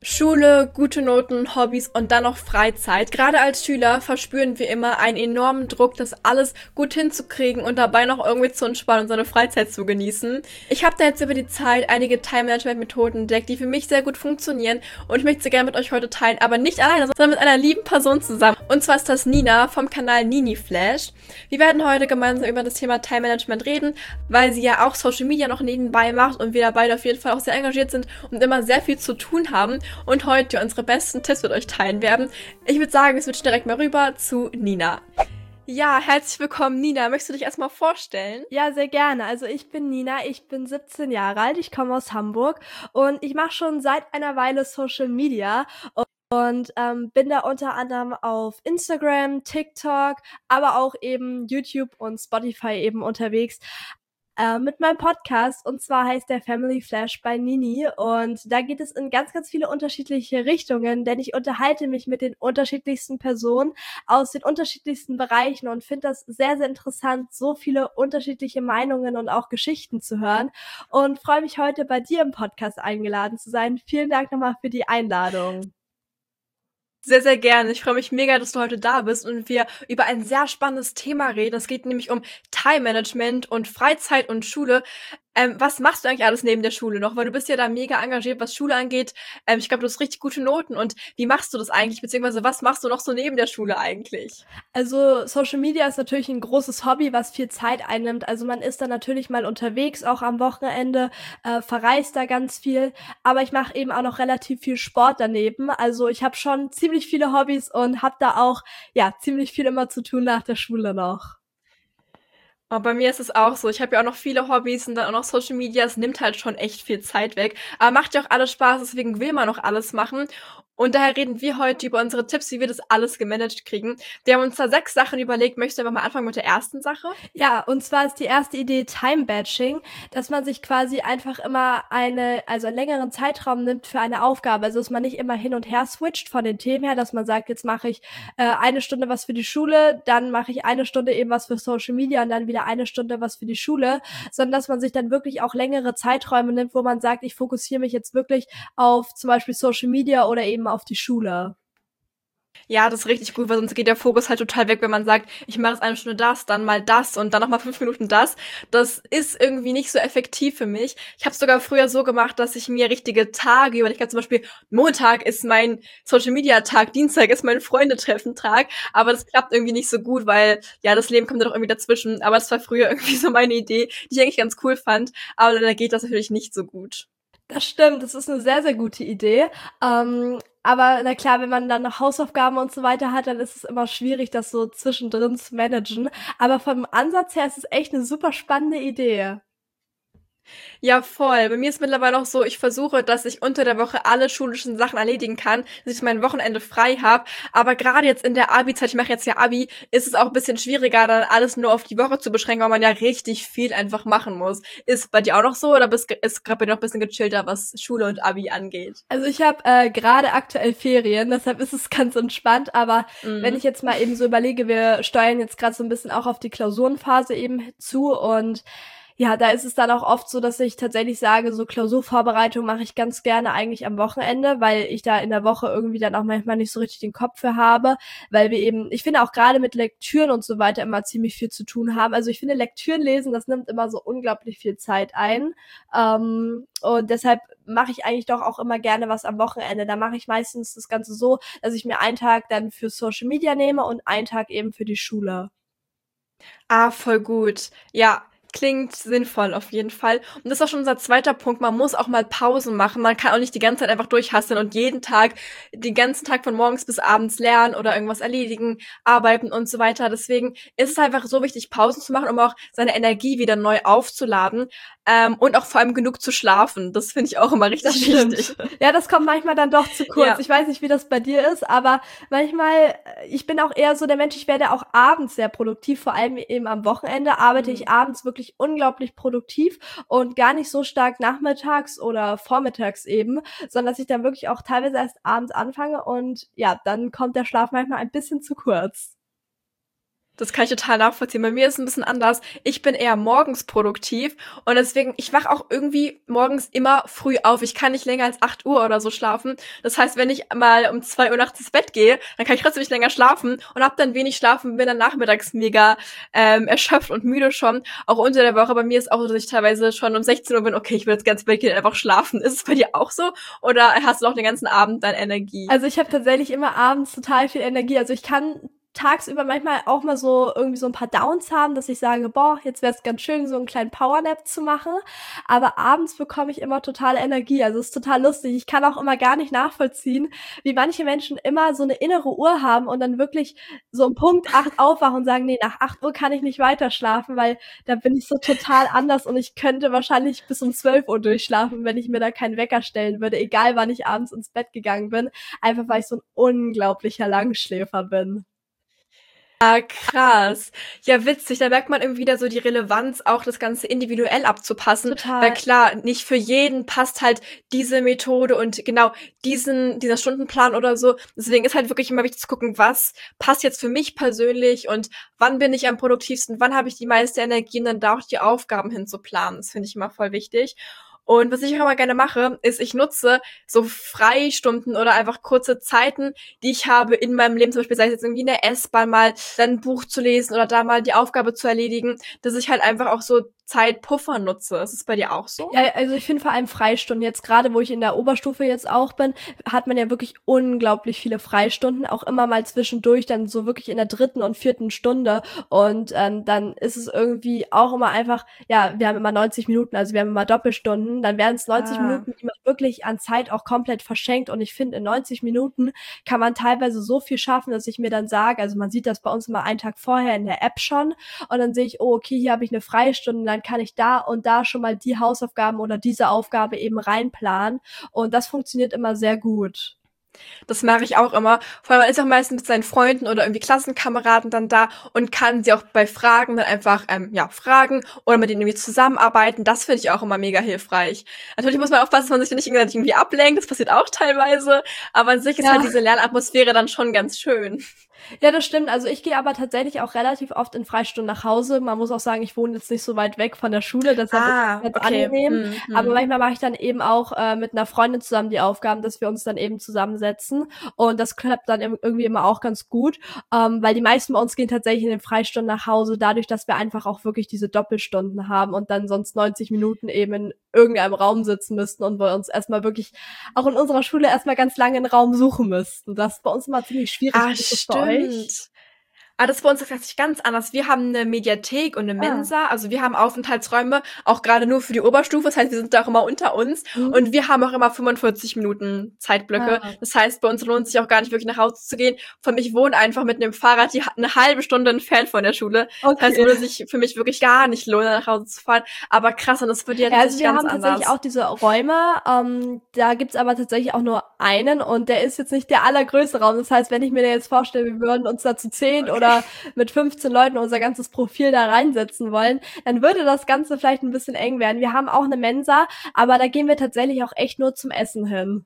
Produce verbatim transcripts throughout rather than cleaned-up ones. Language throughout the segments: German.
Schule, gute Noten, Hobbys und dann noch Freizeit. Gerade als Schüler verspüren wir immer einen enormen Druck, das alles gut hinzukriegen und dabei noch irgendwie zu entspannen und seine Freizeit zu genießen. Ich habe da jetzt über die Zeit einige Time-Management-Methoden entdeckt, die für mich sehr gut funktionieren und ich möchte sie gerne mit euch heute teilen, aber nicht alleine, sondern mit einer lieben Person zusammen. Und zwar ist das Nina vom Kanal Nini Flash. Wir werden heute gemeinsam über das Thema Time-Management reden, weil sie ja auch Social Media noch nebenbei macht und wir da beide auf jeden Fall auch sehr engagiert sind und immer sehr viel zu tun haben und heute unsere besten Tipps mit euch teilen werden. Ich würde sagen, wir switchen direkt mal rüber zu Nina. Ja, herzlich willkommen, Nina. Möchtest du dich erstmal vorstellen? Ja, sehr gerne. Also ich bin Nina, ich bin siebzehn Jahre alt, ich komme aus Hamburg und ich mache schon seit einer Weile Social Media und ähm, bin da unter anderem auf Instagram, TikTok, aber auch eben YouTube und Spotify eben unterwegs äh, mit meinem Podcast, und zwar heißt der Family Flash bei Nini, und da geht es in ganz, ganz viele unterschiedliche Richtungen, denn ich unterhalte mich mit den unterschiedlichsten Personen aus den unterschiedlichsten Bereichen und finde das sehr, sehr interessant, so viele unterschiedliche Meinungen und auch Geschichten zu hören, und freue mich heute bei dir im Podcast eingeladen zu sein. Vielen Dank nochmal für die Einladung. Sehr, sehr gerne. Ich freue mich mega, dass du heute da bist und wir über ein sehr spannendes Thema reden. Es geht nämlich um Time-Management und Freizeit und Schule. Ähm, was machst du eigentlich alles neben der Schule noch? Weil du bist ja da mega engagiert, was Schule angeht. Ähm, ich glaube, du hast richtig gute Noten. Und wie machst du das eigentlich? Beziehungsweise was machst du noch so neben der Schule eigentlich? Also Social Media ist natürlich ein großes Hobby, was viel Zeit einnimmt. Also man ist da natürlich mal unterwegs, auch am Wochenende, äh, verreist da ganz viel. Aber ich mache eben auch noch relativ viel Sport daneben. Also ich habe schon ziemlich viele Hobbys und habe da auch ja ziemlich viel immer zu tun nach der Schule noch. Aber bei mir ist es auch so. Ich habe ja auch noch viele Hobbys und dann auch noch Social Media. Es nimmt halt schon echt viel Zeit weg. Aber macht ja auch alles Spaß, deswegen will man auch alles machen. Und daher reden wir heute über unsere Tipps, wie wir das alles gemanagt kriegen. Wir haben uns da sechs Sachen überlegt. Möchtest du einfach mal anfangen mit der ersten Sache? Ja, und zwar ist die erste Idee Time-Batching, dass man sich quasi einfach immer eine, also einen längeren Zeitraum nimmt für eine Aufgabe. Also dass man nicht immer hin und her switcht von den Themen her, dass man sagt, jetzt mache ich äh, eine Stunde was für die Schule, dann mache ich eine Stunde eben was für Social Media und dann wieder eine Stunde was für die Schule, sondern dass man sich dann wirklich auch längere Zeiträume nimmt, wo man sagt, ich fokussiere mich jetzt wirklich auf zum Beispiel Social Media oder eben auf die Schule. Ja, das ist richtig gut, weil sonst geht der Fokus halt total weg, wenn man sagt, ich mache jetzt eine Stunde das, dann mal das und dann noch mal fünf Minuten das. Das ist irgendwie nicht so effektiv für mich. Ich habe es sogar früher so gemacht, dass ich mir richtige Tage überlegt habe. Zum Beispiel Montag ist mein Social-Media-Tag, Dienstag ist mein Freundetreffen-Tag. Aber das klappt irgendwie nicht so gut, weil ja, das Leben kommt da doch irgendwie dazwischen. Aber das war früher irgendwie so meine Idee, die ich eigentlich ganz cool fand. Aber da geht das natürlich nicht so gut. Das stimmt, das ist eine sehr, sehr gute Idee. Ähm, aber na klar, wenn man dann noch Hausaufgaben und so weiter hat, dann ist es immer schwierig, das so zwischendrin zu managen. Aber vom Ansatz her ist es echt eine super spannende Idee. Ja, voll. Bei mir ist mittlerweile auch so, ich versuche, dass ich unter der Woche alle schulischen Sachen erledigen kann, dass ich mein Wochenende frei habe. Aber gerade jetzt in der Abi-Zeit, ich mache jetzt ja Abi, ist es auch ein bisschen schwieriger, dann alles nur auf die Woche zu beschränken, weil man ja richtig viel einfach machen muss. Ist bei dir auch noch so oder bist, ist gerade bei dir noch ein bisschen gechillter, was Schule und Abi angeht? Also ich habe äh, gerade aktuell Ferien, deshalb ist es ganz entspannt. Aber wenn Mhm. ich jetzt mal eben so überlege, wir steuern jetzt gerade so ein bisschen auch auf die Klausurenphase eben zu, und ja, da ist es dann auch oft so, dass ich tatsächlich sage, so Klausurvorbereitung mache ich ganz gerne eigentlich am Wochenende, weil ich da in der Woche irgendwie dann auch manchmal nicht so richtig den Kopf für habe, weil wir eben, ich finde auch gerade mit Lektüren und so weiter immer ziemlich viel zu tun haben. Also ich finde Lektüren lesen, das nimmt immer so unglaublich viel Zeit ein. Ähm, und deshalb mache ich eigentlich doch auch immer gerne was am Wochenende. Da mache ich meistens das Ganze so, dass ich mir einen Tag dann für Social Media nehme und einen Tag eben für die Schule. Ah, voll gut. Ja, klingt sinnvoll auf jeden Fall. Und das ist auch schon unser zweiter Punkt. Man muss auch mal Pausen machen. Man kann auch nicht die ganze Zeit einfach durchhasseln und jeden Tag, den ganzen Tag von morgens bis abends lernen oder irgendwas erledigen, arbeiten und so weiter. Deswegen ist es einfach so wichtig, Pausen zu machen, um auch seine Energie wieder neu aufzuladen. Ähm, und auch vor allem genug zu schlafen. Das finde ich auch immer Das richtig stimmt. wichtig. Ja, das kommt manchmal dann doch zu kurz. Ja. Ich weiß nicht, wie das bei dir ist, aber manchmal, äh, ich bin auch eher so der Mensch, ich werde auch abends sehr produktiv, vor allem eben am Wochenende arbeite Mhm. ich abends wirklich unglaublich produktiv und gar nicht so stark nachmittags oder vormittags eben, sondern dass ich dann wirklich auch teilweise erst abends anfange, und ja, dann kommt der Schlaf manchmal ein bisschen zu kurz. Das kann ich total nachvollziehen. Bei mir ist es ein bisschen anders. Ich bin eher morgens produktiv und deswegen, ich wach auch irgendwie morgens immer früh auf. Ich kann nicht länger als acht Uhr oder so schlafen. Das heißt, wenn ich mal um zwei Uhr nachts ins Bett gehe, dann kann ich trotzdem nicht länger schlafen und hab dann wenig schlafen, bin dann nachmittags mega ähm, erschöpft und müde schon. Auch unter der Woche. Bei mir ist auch so, dass ich teilweise schon um sechzehn Uhr bin, okay, ich will jetzt ganz Bett gehen und einfach schlafen. Ist es bei dir auch so? Oder hast du noch den ganzen Abend dann Energie? Also ich habe tatsächlich immer abends total viel Energie. Also ich kann tagsüber manchmal auch mal so irgendwie so ein paar Downs haben, dass ich sage, boah, jetzt wäre es ganz schön, so einen kleinen Powernap zu machen. Aber abends bekomme ich immer total Energie. Also es ist total lustig. Ich kann auch immer gar nicht nachvollziehen, wie manche Menschen immer so eine innere Uhr haben und dann wirklich so um Punkt acht aufwachen und sagen, nee, nach acht Uhr kann ich nicht weiter schlafen, weil da bin ich so total anders und ich könnte wahrscheinlich bis um zwölf Uhr durchschlafen, wenn ich mir da keinen Wecker stellen würde, egal wann ich abends ins Bett gegangen bin. Einfach weil ich so ein unglaublicher Langschläfer bin. Ah, krass. Ja, witzig. Da merkt man irgendwie wieder so die Relevanz, auch das Ganze individuell abzupassen. Total. Weil klar, nicht für jeden passt halt diese Methode und genau diesen, dieser Stundenplan oder so. Deswegen ist halt wirklich immer wichtig zu gucken, was passt jetzt für mich persönlich und wann bin ich am produktivsten, wann habe ich die meiste Energie und dann da auch die Aufgaben hinzuplanen. Das finde ich immer voll wichtig. Und was ich auch immer gerne mache, ist, ich nutze so Freistunden oder einfach kurze Zeiten, die ich habe in meinem Leben, zum Beispiel sei es jetzt irgendwie in der S-Bahn mal dann ein Buch zu lesen oder da mal die Aufgabe zu erledigen, dass ich halt einfach auch so Zeitpuffer nutze. Ist es bei dir auch so? Ja, also ich finde vor allem Freistunden, jetzt gerade wo ich in der Oberstufe jetzt auch bin, hat man ja wirklich unglaublich viele Freistunden, auch immer mal zwischendurch, dann so wirklich in der dritten und vierten Stunde und ähm, dann ist es irgendwie auch immer einfach, ja, wir haben immer neunzig Minuten, also wir haben immer Doppelstunden, dann werden es neunzig Ah. Minuten, die man wirklich an Zeit auch komplett verschenkt und ich finde, in neunzig Minuten kann man teilweise so viel schaffen, dass ich mir dann sage, also man sieht das bei uns immer einen Tag vorher in der App schon und dann sehe ich, oh, okay, hier habe ich eine Freistunde, dann kann ich da und da schon mal die Hausaufgaben oder diese Aufgabe eben reinplanen. Und das funktioniert immer sehr gut. Das mache ich auch immer. Vor allem man ist auch meistens mit seinen Freunden oder irgendwie Klassenkameraden dann da und kann sie auch bei Fragen dann einfach ähm, ja fragen oder mit denen irgendwie zusammenarbeiten. Das finde ich auch immer mega hilfreich. Natürlich muss man aufpassen, dass man sich da nicht irgendwie ablenkt. Das passiert auch teilweise. Aber an sich ist Ja. halt diese Lernatmosphäre dann schon ganz schön. Ja, das stimmt. Also ich gehe aber tatsächlich auch relativ oft in Freistunden nach Hause. Man muss auch sagen, ich wohne jetzt nicht so weit weg von der Schule, deshalb Ah, ist es ganz okay. angenehm. Hm, hm. Aber manchmal mache ich dann eben auch äh, mit einer Freundin zusammen die Aufgaben, dass wir uns dann eben zusammensetzen. Und das klappt dann im- irgendwie immer auch ganz gut, ähm, weil die meisten bei uns gehen tatsächlich in den Freistunden nach Hause, dadurch, dass wir einfach auch wirklich diese Doppelstunden haben und dann sonst neunzig Minuten eben in irgendeinem Raum sitzen müssten und wir uns erstmal wirklich auch in unserer Schule erstmal ganz lange einen Raum suchen müssten. Das ist bei uns immer ziemlich schwierig. Ah, Wie ist das bei euch? stimmt. Ah, das ist bei uns tatsächlich ganz anders. Wir haben eine Mediathek und eine Ah. Mensa. Also wir haben Aufenthaltsräume, auch gerade nur für die Oberstufe. Das heißt, wir sind da auch immer unter uns. Mhm. Und wir haben auch immer fünfundvierzig Minuten Zeitblöcke. Ah. Das heißt, bei uns lohnt es sich auch gar nicht wirklich nach Hause zu gehen. Von ich wohne einfach mit einem Fahrrad die, eine halbe Stunde entfernt von der Schule. Das heißt, es Okay. würde sich für mich wirklich gar nicht lohnen, nach Hause zu fahren. Aber krass, und das wird ja Ja, also tatsächlich wir ganz haben anders. tatsächlich auch diese Räume, ähm, da gibt's aber tatsächlich auch nur einen und der ist jetzt nicht der allergrößte Raum. Das heißt, wenn ich mir jetzt vorstelle, wir würden uns da zu zehn Okay. oder mit fünfzehn Leuten unser ganzes Profil da reinsetzen wollen, dann würde das Ganze vielleicht ein bisschen eng werden. Wir haben auch eine Mensa, aber da gehen wir tatsächlich auch echt nur zum Essen hin.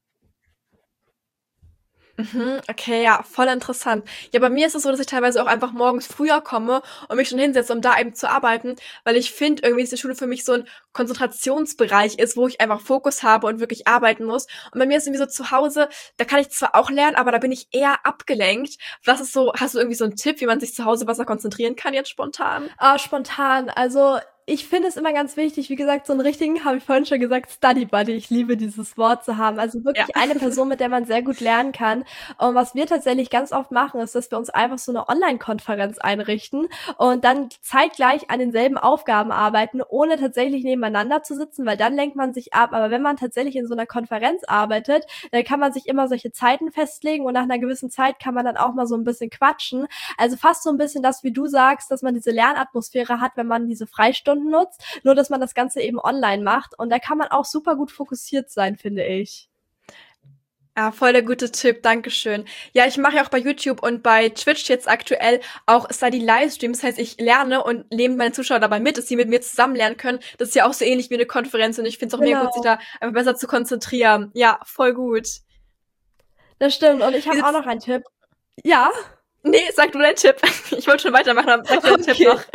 Mhm, okay, ja, voll interessant. Ja, bei mir ist es so, dass ich teilweise auch einfach morgens früher komme und mich schon hinsetze, um da eben zu arbeiten, weil ich finde, irgendwie ist die Schule für mich so ein Konzentrationsbereich ist, wo ich einfach Fokus habe und wirklich arbeiten muss. Und bei mir ist irgendwie so zu Hause, da kann ich zwar auch lernen, aber da bin ich eher abgelenkt. Was ist so, hast du irgendwie so einen Tipp, wie man sich zu Hause besser konzentrieren kann jetzt spontan? Ah, spontan. Also ich finde es immer ganz wichtig, wie gesagt, so einen richtigen, habe ich vorhin schon gesagt, Study Buddy. Ich liebe dieses Wort zu haben. Also wirklich Ja. eine Person, mit der man sehr gut lernen kann. Und was wir tatsächlich ganz oft machen, ist, dass wir uns einfach so eine Online-Konferenz einrichten und dann zeitgleich an denselben Aufgaben arbeiten, ohne tatsächlich nebeneinander zu sitzen, weil dann lenkt man sich ab. Aber wenn man tatsächlich in so einer Konferenz arbeitet, dann kann man sich immer solche Zeiten festlegen und nach einer gewissen Zeit kann man dann auch mal so ein bisschen quatschen. Also fast so ein bisschen das, wie du sagst, dass man diese Lernatmosphäre hat, wenn man diese Freistunden nutzt, nur dass man das Ganze eben online macht und da kann man auch super gut fokussiert sein, finde ich. Ja, voll der gute Tipp, Dankeschön. Ja, ich mache ja auch bei YouTube und bei Twitch jetzt aktuell auch Study-Livestreams. Das heißt, ich lerne und nehme meine Zuschauer dabei mit, dass sie mit mir zusammen lernen können. Das ist ja auch so ähnlich wie eine Konferenz und ich finde es auch mega Genau. gut, sich da einfach besser zu konzentrieren. Ja, voll gut. Das stimmt und ich habe Wie auch sieht's- noch einen Tipp. Ja, Nee, sag du deinen Tipp. Ich wollte schon weitermachen, aber sag deinen okay. Tipp noch.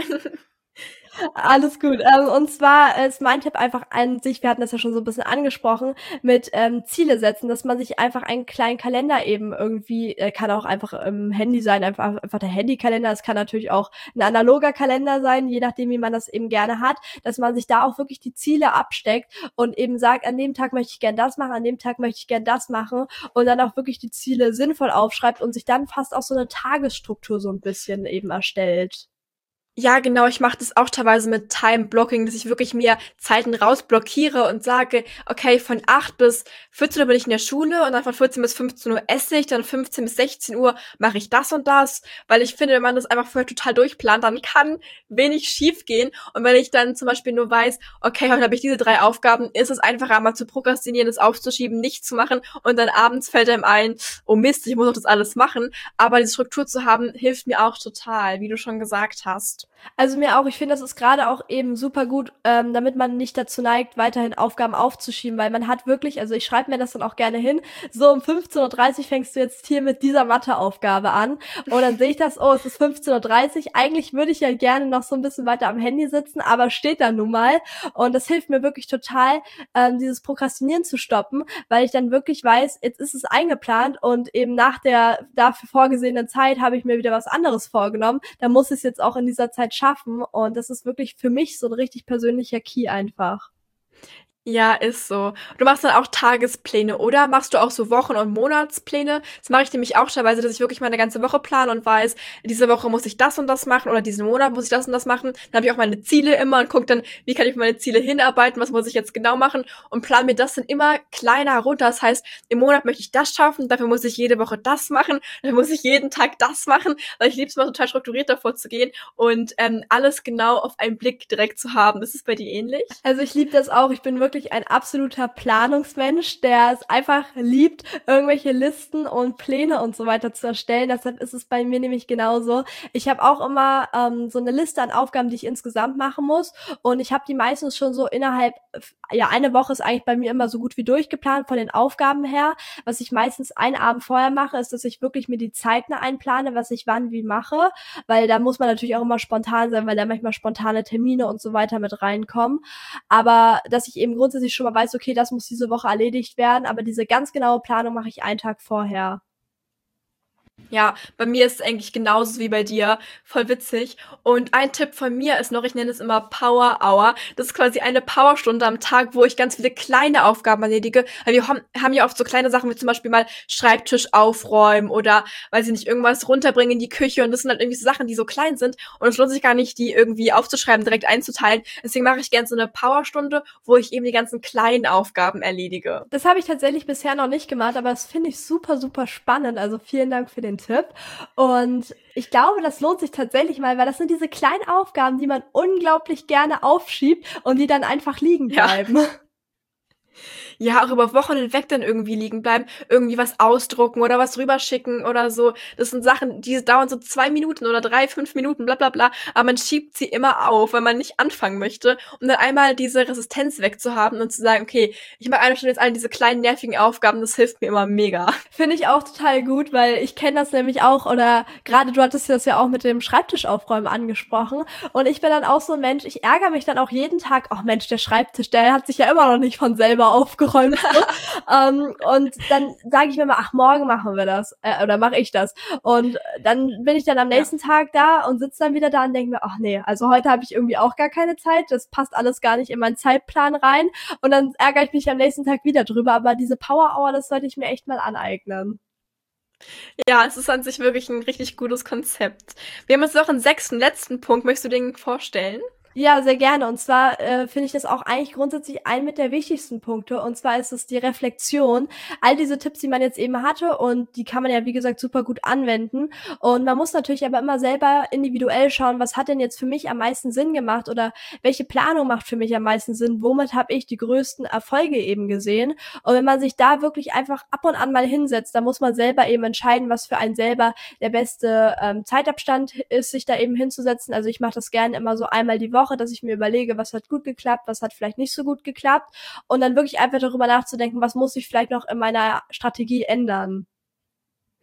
Alles gut. Ähm, und zwar ist mein Tipp einfach an sich, wir hatten das ja schon so ein bisschen angesprochen, mit ähm, Ziele setzen, dass man sich einfach einen kleinen Kalender eben irgendwie, äh, kann auch einfach im Handy sein, einfach, einfach der Handykalender, es kann natürlich auch ein analoger Kalender sein, je nachdem, wie man das eben gerne hat, dass man sich da auch wirklich die Ziele absteckt und eben sagt, an dem Tag möchte ich gern das machen, an dem Tag möchte ich gern das machen und dann auch wirklich die Ziele sinnvoll aufschreibt und sich dann fast auch so eine Tagesstruktur so ein bisschen eben erstellt. Ja, genau, ich mache das auch teilweise mit Time-Blocking, dass ich wirklich mir Zeiten rausblockiere und sage, okay, von acht bis vierzehn Uhr bin ich in der Schule und dann von vierzehn bis fünfzehn Uhr esse ich, dann fünfzehn bis sechzehn Uhr mache ich das und das, weil ich finde, wenn man das einfach vorher total durchplant, dann kann wenig schief gehen. Und wenn ich dann zum Beispiel nur weiß, okay, heute habe ich diese drei Aufgaben, ist es einfacher, mal zu prokrastinieren, das aufzuschieben, nicht zu machen und dann abends fällt einem ein, oh Mist, ich muss doch das alles machen. Aber diese Struktur zu haben, hilft mir auch total, wie du schon gesagt hast. Also mir auch, ich finde, das ist gerade auch eben super gut, ähm, damit man nicht dazu neigt, weiterhin Aufgaben aufzuschieben, weil man hat wirklich, also ich schreibe mir das dann auch gerne hin, so um fünfzehn Uhr dreißig fängst du jetzt hier mit dieser Matheaufgabe an und dann sehe ich das, oh, es ist fünfzehn Uhr dreißig, eigentlich würde ich ja gerne noch so ein bisschen weiter am Handy sitzen, aber steht da nun mal und das hilft mir wirklich total, ähm, dieses Prokrastinieren zu stoppen, weil ich dann wirklich weiß, jetzt ist es eingeplant und eben nach der dafür vorgesehenen Zeit habe ich mir wieder was anderes vorgenommen, da muss ich es jetzt auch in dieser Zeit schaffen und das ist wirklich für mich so ein richtig persönlicher Key einfach. Ja, ist so. Du machst dann auch Tagespläne, oder? Machst du auch so Wochen- und Monatspläne? Das mache ich nämlich auch teilweise, dass ich wirklich meine ganze Woche plane und weiß, diese Woche muss ich das und das machen oder diesen Monat muss ich das und das machen. Dann habe ich auch meine Ziele immer und gucke dann, wie kann ich auf meine Ziele hinarbeiten, was muss ich jetzt genau machen und plane mir das dann immer kleiner runter. Das heißt, im Monat möchte ich das schaffen, dafür muss ich jede Woche das machen, dafür muss ich jeden Tag das machen, weil ich liebe es mal total strukturiert davor zu gehen und ähm, alles genau auf einen Blick direkt zu haben. Ist es bei dir ähnlich? Also ich liebe das auch. Ich bin wirklich ein absoluter Planungsmensch, der es einfach liebt, irgendwelche Listen und Pläne und so weiter zu erstellen. Deshalb ist es bei mir nämlich genauso. Ich habe auch immer ähm, so eine Liste an Aufgaben, die ich insgesamt machen muss. Und ich habe die meistens schon so innerhalb, ja, eine Woche ist eigentlich bei mir immer so gut wie durchgeplant von den Aufgaben her. Was ich meistens einen Abend vorher mache, ist, dass ich wirklich mir die Zeiten einplane, was ich wann wie mache. Weil da muss man natürlich auch immer spontan sein, weil da manchmal spontane Termine und so weiter mit reinkommen. Aber dass ich eben grundsätzlich schon mal weiß, okay, das muss diese Woche erledigt werden, aber diese ganz genaue Planung mache ich einen Tag vorher. Ja, bei mir ist es eigentlich genauso wie bei dir. Voll witzig. Und ein Tipp von mir ist noch, ich nenne es immer Power Hour. Das ist quasi eine Powerstunde am Tag, wo ich ganz viele kleine Aufgaben erledige. Weil wir haben, haben ja oft so kleine Sachen wie zum Beispiel mal Schreibtisch aufräumen oder, weiß ich nicht, irgendwas runterbringen in die Küche. Und das sind halt irgendwie so Sachen, die so klein sind. Und es lohnt sich gar nicht, die irgendwie aufzuschreiben, direkt einzuteilen. Deswegen mache ich gerne so eine Powerstunde, wo ich eben die ganzen kleinen Aufgaben erledige. Das habe ich tatsächlich bisher noch nicht gemacht, aber das finde ich super, super spannend. Also vielen Dank für den Tipp. Und ich glaube, das lohnt sich tatsächlich mal, weil das sind diese kleinen Aufgaben, die man unglaublich gerne aufschiebt und die dann einfach liegen bleiben. Ja. Ja, auch über Wochen hinweg dann irgendwie liegen bleiben, irgendwie was ausdrucken oder was rüberschicken oder so. Das sind Sachen, die dauern so zwei Minuten oder drei, fünf Minuten, bla bla bla. Aber man schiebt sie immer auf, weil man nicht anfangen möchte. Um dann einmal diese Resistenz wegzuhaben und zu sagen, okay, ich mache eine Stunde jetzt all diese kleinen nervigen Aufgaben, das hilft mir immer mega. Finde ich auch total gut, weil ich kenne das nämlich auch, oder gerade du hattest das ja auch mit dem Schreibtisch aufräumen angesprochen. Und ich bin dann auch so ein Mensch, ich ärgere mich dann auch jeden Tag, ach Mensch, der Schreibtisch, der hat sich ja immer noch nicht von selber aufgeräumt. um, und dann sage ich mir mal, ach, morgen machen wir das äh, oder mache ich das. Und dann bin ich dann am nächsten ja. Tag da und sitze dann wieder da und denke mir, ach nee, also heute habe ich irgendwie auch gar keine Zeit, das passt alles gar nicht in meinen Zeitplan rein. Und dann ärgere ich mich am nächsten Tag wieder drüber. Aber diese Power Hour, das sollte ich mir echt mal aneignen. Ja, es ist an sich wirklich ein richtig gutes Konzept. Wir haben jetzt noch einen sechsten, letzten Punkt. Möchtest du den vorstellen? Ja, sehr gerne. Und zwar äh, finde ich das auch eigentlich grundsätzlich ein mit der wichtigsten Punkte. Und zwar ist es die Reflexion. All diese Tipps, die man jetzt eben hatte, und die kann man ja, wie gesagt, super gut anwenden. Und man muss natürlich aber immer selber individuell schauen, was hat denn jetzt für mich am meisten Sinn gemacht oder welche Planung macht für mich am meisten Sinn? Womit habe ich die größten Erfolge eben gesehen? Und wenn man sich da wirklich einfach ab und an mal hinsetzt, dann muss man selber eben entscheiden, was für einen selber der beste ähm, Zeitabstand ist, sich da eben hinzusetzen. Also ich mache das gerne immer so einmal die Woche, dass ich mir überlege, was hat gut geklappt, was hat vielleicht nicht so gut geklappt und dann wirklich einfach darüber nachzudenken, was muss ich vielleicht noch in meiner Strategie ändern.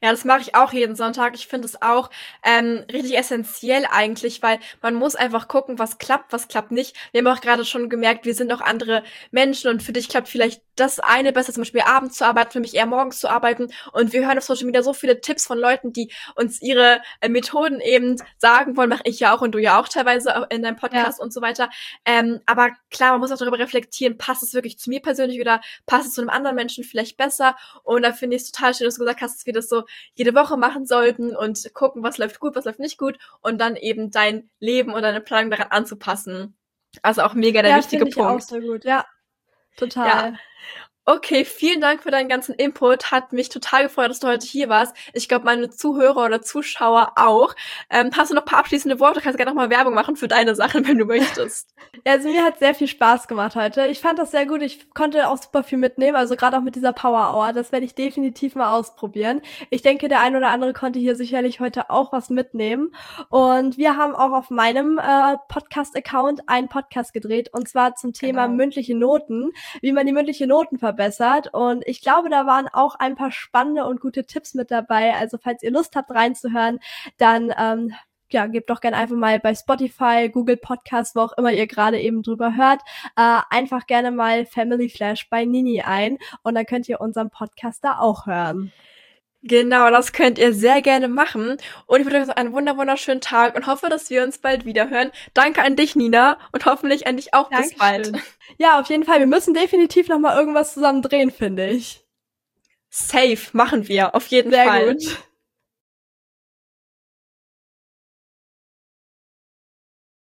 Ja, das mache ich auch jeden Sonntag. Ich finde es auch ähm, richtig essentiell eigentlich, weil man muss einfach gucken, was klappt, was klappt nicht. Wir haben auch gerade schon gemerkt, wir sind auch andere Menschen und für dich klappt vielleicht das eine besser, zum Beispiel abends zu arbeiten, für mich eher morgens zu arbeiten. Und wir hören auf Social Media so viele Tipps von Leuten, die uns ihre äh, Methoden eben sagen wollen. Mache ich ja auch und du ja auch teilweise auch in deinem Podcast Ja. und so weiter. Ähm, aber klar, man muss auch darüber reflektieren, passt es wirklich zu mir persönlich oder passt es zu einem anderen Menschen vielleicht besser? Und da finde ich es total schön, dass du gesagt hast, dass wir das so jede Woche machen sollten und gucken, was läuft gut, was läuft nicht gut und dann eben dein Leben und deine Planung daran anzupassen. Also auch mega der Ja, wichtige finde ich auch Punkt. so gut. Ja, Ja. total. Okay, vielen Dank für deinen ganzen Input. Hat mich total gefreut, dass du heute hier warst. Ich glaube, meine Zuhörer oder Zuschauer auch. Ähm, hast du noch ein paar abschließende Worte? Du kannst gerne noch mal Werbung machen für deine Sachen, wenn du möchtest. Ja, also mir hat sehr viel Spaß gemacht heute. Ich fand das sehr gut. Ich konnte auch super viel mitnehmen. Also gerade auch mit dieser Power Hour. Das werde ich definitiv mal ausprobieren. Ich denke, der ein oder andere konnte hier sicherlich heute auch was mitnehmen. Und wir haben auch auf meinem äh, Podcast-Account einen Podcast gedreht. Und zwar zum Thema Genau. mündliche Noten. Wie man die mündliche Noten verbessert. Und ich glaube, da waren auch ein paar spannende und gute Tipps mit dabei. Also falls ihr Lust habt reinzuhören, dann ähm, ja, gebt doch gerne einfach mal bei Spotify, Google Podcast, wo auch immer ihr gerade eben drüber hört, äh, einfach gerne mal Family Flash bei Nini ein und dann könnt ihr unseren Podcast da auch hören. Genau, das könnt ihr sehr gerne machen. Und ich wünsche euch noch einen wunder wunderschönen Tag und hoffe, dass wir uns bald wieder hören. Danke an dich, Nina, und hoffentlich an dich auch bis bald. Ja, auf jeden Fall. Wir müssen definitiv noch mal irgendwas zusammen drehen, finde ich. Safe, machen wir, auf jeden Sehr Fall. gut.